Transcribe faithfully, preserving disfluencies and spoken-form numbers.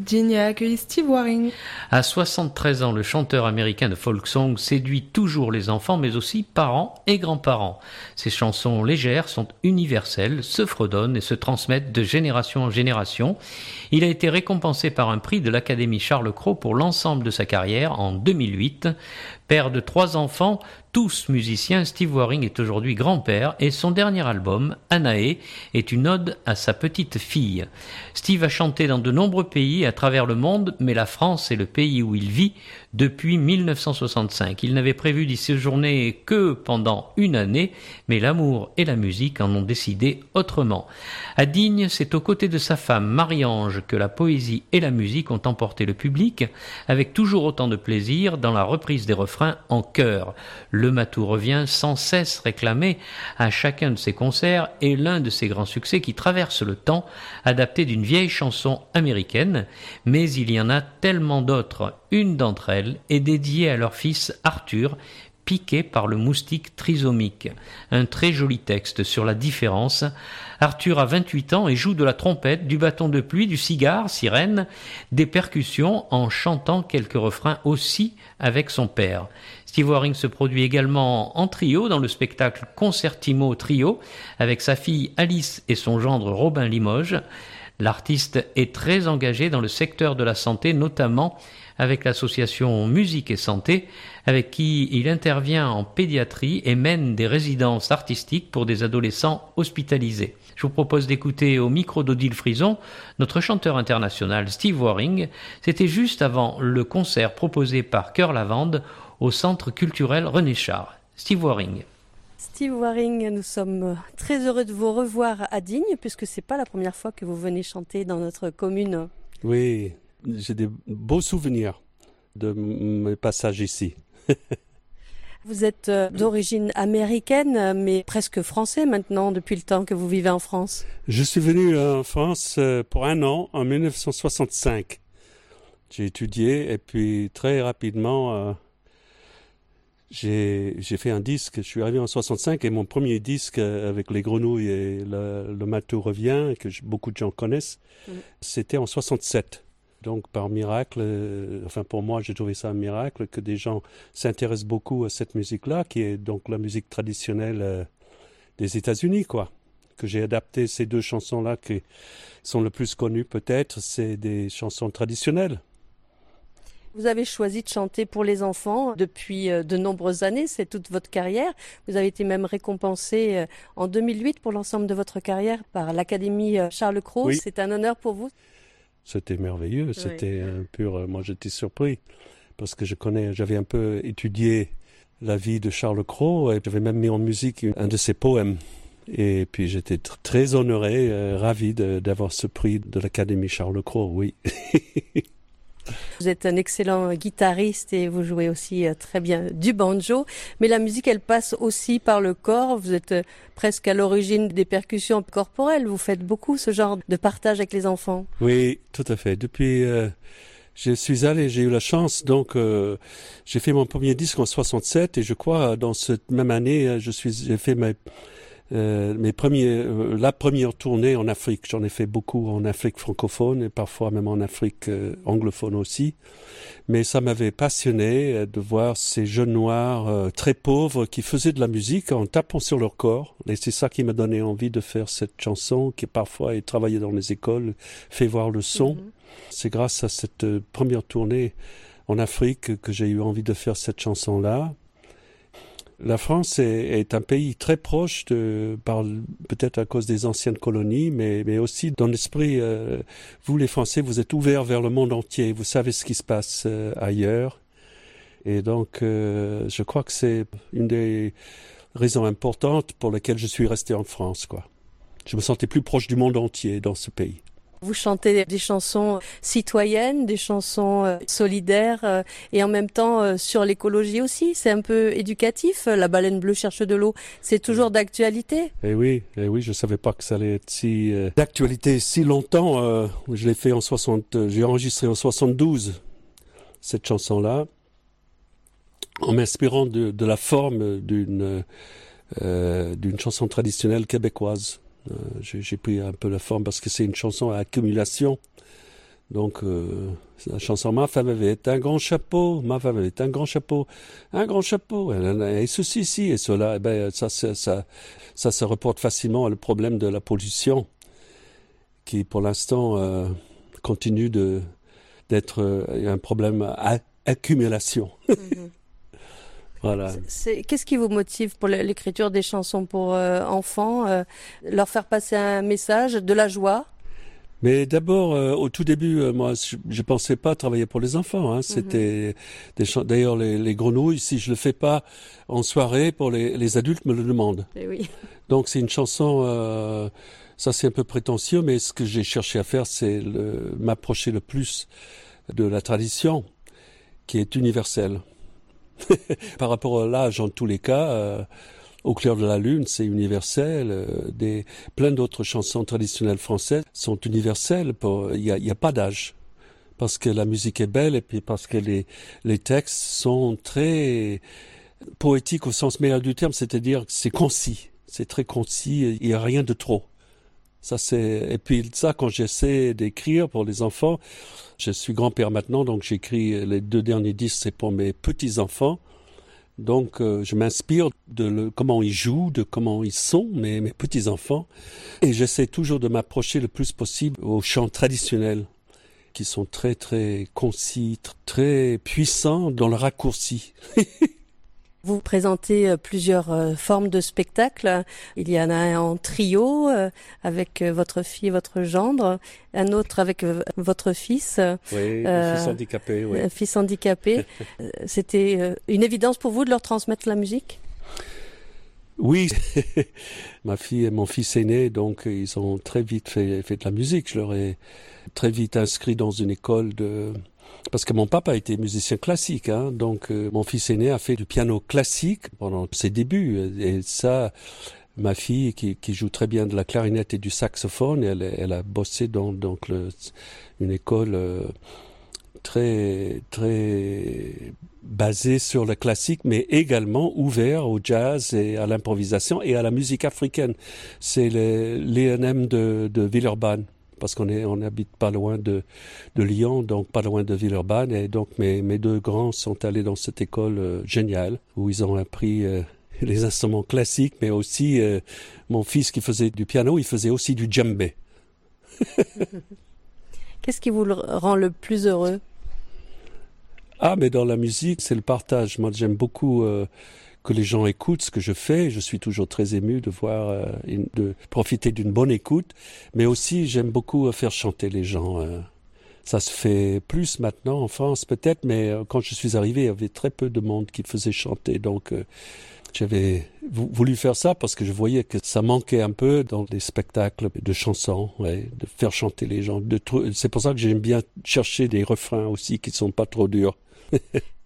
Digne a accueilli Steve Waring. À soixante-treize ans, le chanteur américain de folk song séduit toujours les enfants, mais aussi parents et grands-parents. Ses chansons légères sont universelles, se fredonnent et se transmettent de génération en génération. Il a été récompensé par un prix de l'Académie Charles Cros pour l'ensemble de sa carrière en deux mille huit. Père de trois enfants, tous musiciens, Steve Waring est aujourd'hui grand-père et son dernier album, Anae, est une ode à sa petite fille. Steve a chanté dans de nombreux pays à travers le monde, mais la France est le pays où il vit depuis mille neuf cent soixante-cinq. Il n'avait prévu d'y séjourner que pendant une année, mais l'amour et la musique en ont décidé autrement. À Digne, c'est aux côtés de sa femme Marie-Ange que la poésie et la musique ont emporté le public, avec toujours autant de plaisir dans la reprise des refrains en chœur. Le matou revient sans cesse réclamé à chacun de ses concerts et l'un de ses grands succès qui traverse le temps, adapté d'une vieille chanson américaine, mais il y en a tellement d'autres. Une d'entre elles est dédiée à leur fils Arthur, piqué par le moustique trisomique. Un très joli texte sur la différence. Arthur a vingt-huit ans et joue de la trompette, du bâton de pluie, du cigare, sirène, des percussions en chantant quelques refrains aussi avec son père. Steve Waring se produit également en trio dans le spectacle Concertimo Trio avec sa fille Alice et son gendre Robin Limoges. L'artiste est très engagé dans le secteur de la santé, notamment avec l'association Musique et Santé, avec qui il intervient en pédiatrie et mène des résidences artistiques pour des adolescents hospitalisés. Je vous propose d'écouter au micro d'Odile Frison notre chanteur international Steve Waring. C'était juste avant le concert proposé par Cœur Lavande au Centre culturel René Char. Steve Waring. Steve Waring, nous sommes très heureux de vous revoir à Digne, puisque c'est pas la première fois que vous venez chanter dans notre commune. Oui, j'ai des beaux souvenirs de mes passages ici. Vous êtes d'origine américaine, mais presque français maintenant, depuis le temps que vous vivez en France. Je suis venu en France pour un an, en mille neuf cent soixante-cinq. J'ai étudié et puis très rapidement, euh, j'ai, j'ai fait un disque. Je suis arrivé en soixante-cinq et mon premier disque avec les Grenouilles et le, le Matou revient, que je, beaucoup de gens connaissent, mmh. c'était en soixante-sept. Donc, par miracle, euh, enfin pour moi, j'ai trouvé ça un miracle que des gens s'intéressent beaucoup à cette musique-là, qui est donc la musique traditionnelle euh, des États-Unis, quoi. Que j'ai adapté ces deux chansons-là qui sont les plus connues peut-être, c'est des chansons traditionnelles. Vous avez choisi de chanter pour les enfants depuis de nombreuses années, c'est toute votre carrière. Vous avez été même récompensé en deux mille huit pour l'ensemble de votre carrière par l'Académie Charles Cros. Oui. C'est un honneur pour vous? C'était merveilleux, oui. C'était un pur... Moi, j'étais surpris parce que je connais, j'avais un peu étudié la vie de Charles Cros et j'avais même mis en musique un de ses poèmes. Et puis, j'étais tr- très honoré, euh, ravi de, d'avoir ce prix de l'Académie Charles Cros, oui. Vous êtes un excellent guitariste et vous jouez aussi très bien du banjo. Mais la musique, elle passe aussi par le corps. Vous êtes presque à l'origine des percussions corporelles. Vous faites beaucoup ce genre de partage avec les enfants. Oui, tout à fait. Depuis, euh, je suis allé, j'ai eu la chance. Donc, euh, j'ai fait mon premier disque en soixante-sept et je crois dans cette même année, je suis, j'ai fait mes Euh, mes premiers, euh, la première tournée en Afrique. J'en ai fait beaucoup en Afrique francophone et parfois même en Afrique euh, anglophone aussi. Mais ça m'avait passionné euh, de voir ces jeunes noirs euh, très pauvres qui faisaient de la musique en tapant sur leur corps. Et c'est ça qui m'a donné envie de faire cette chanson qui parfois est travaillée dans les écoles, fait voir le son. Mm-hmm. C'est grâce à cette euh, première tournée en Afrique que j'ai eu envie de faire cette chanson-là. La France est, est un pays très proche, de, par, peut-être à cause des anciennes colonies, mais, mais aussi dans l'esprit, euh, vous les Français, vous êtes ouverts vers le monde entier, vous savez ce qui se passe euh, ailleurs. Et donc, euh, je crois que c'est une des raisons importantes pour lesquelles je suis resté en France, quoi. Je me sentais plus proche du monde entier dans ce pays. Vous chantez des chansons citoyennes, des chansons solidaires et en même temps sur l'écologie aussi. C'est un peu éducatif. La baleine bleue cherche de l'eau, c'est toujours d'actualité. Eh oui, eh oui, je savais pas que ça allait être si euh, d'actualité si longtemps. Euh, je l'ai fait en soixante, j'ai enregistré en soixante-douze cette chanson-là, en m'inspirant de, de la forme d'une euh, d'une chanson traditionnelle québécoise. Euh, j'ai, j'ai pris un peu la forme parce que c'est une chanson à accumulation Donc, euh, la chanson « Ma femme avait un grand chapeau, ma femme avait un grand chapeau, un grand chapeau, et ceci, ci, et cela », eh ben, ça, ça, ça, ça se reporte facilement à le problème de la pollution, qui pour l'instant euh, continue de, d'être euh, un problème à accumulation. Mm-hmm. Voilà. C'est, qu'est-ce qui vous motive pour l'écriture des chansons pour euh, enfants, euh, leur faire passer un message, de la joie? Mais d'abord, euh, au tout début, euh, moi, je, je pensais pas travailler pour les enfants. Hein. C'était mm-hmm. des chants. D'ailleurs, les, les grenouilles, si je le fais pas en soirée, pour les, les adultes me le demandent. Et oui. Donc c'est une chanson. Euh, ça, c'est un peu prétentieux, mais ce que j'ai cherché à faire, c'est le, m'approcher le plus de la tradition, qui est universelle. Par rapport à l'âge, en tous les cas, euh, Au clair de la lune, c'est universel. Euh, des, plein d'autres chansons traditionnelles françaises sont universelles. Il n'y a, y a pas d'âge. Parce que la musique est belle et puis parce que les, les textes sont très poétiques au sens meilleur du terme, c'est-à-dire que c'est concis. C'est très concis, il n'y a rien de trop. Ça, c'est... Et puis ça, quand j'essaie d'écrire pour les enfants, je suis grand-père maintenant, donc j'écris les deux derniers disques, c'est pour mes petits-enfants. Donc euh, je m'inspire de le, comment ils jouent, de comment ils sont, mes, mes petits-enfants. Et j'essaie toujours de m'approcher le plus possible aux chants traditionnels, qui sont très très concis, très puissants dans le raccourci. Vous présentez plusieurs euh, formes de spectacles. Il y en a un en trio euh, avec votre fille et votre gendre, un autre avec euh, votre fils. Oui, euh, fils handicapé. Oui. Un fils handicapé. C'était euh, une évidence pour vous de leur transmettre la musique ? Oui, ma fille et mon fils aîné, donc ils ont très vite fait, fait de la musique. Je leur ai très vite inscrit dans une école de... Parce que mon papa était musicien classique, hein, donc euh, mon fils aîné a fait du piano classique pendant ses débuts. Et ça, ma fille qui, qui joue très bien de la clarinette et du saxophone, elle, elle a bossé dans donc le, une école euh, très très basée sur le classique, mais également ouvert au jazz et à l'improvisation et à la musique africaine. C'est l'E N M de, de Villeurbanne. Parce qu'on est, on habite pas loin de, de Lyon, donc pas loin de Villeurbanne. Et donc mes, mes deux grands sont allés dans cette école euh, géniale, où ils ont appris euh, les instruments classiques, mais aussi euh, mon fils qui faisait du piano, il faisait aussi du djembé. Qu'est-ce qui vous rend le plus heureux ? Ah, mais dans la musique, c'est le partage. Moi, j'aime beaucoup... Euh, que les gens écoutent ce que je fais. Je suis toujours très ému de voir, euh, une, de profiter d'une bonne écoute. Mais aussi, j'aime beaucoup faire chanter les gens. Euh. Ça se fait plus maintenant en France, peut-être, mais euh, quand je suis arrivé, il y avait très peu de monde qui faisait chanter. Donc, euh, j'avais voulu faire ça parce que je voyais que ça manquait un peu dans des spectacles de chansons, ouais, de faire chanter les gens. De, c'est pour ça que j'aime bien chercher des refrains aussi qui ne sont pas trop durs.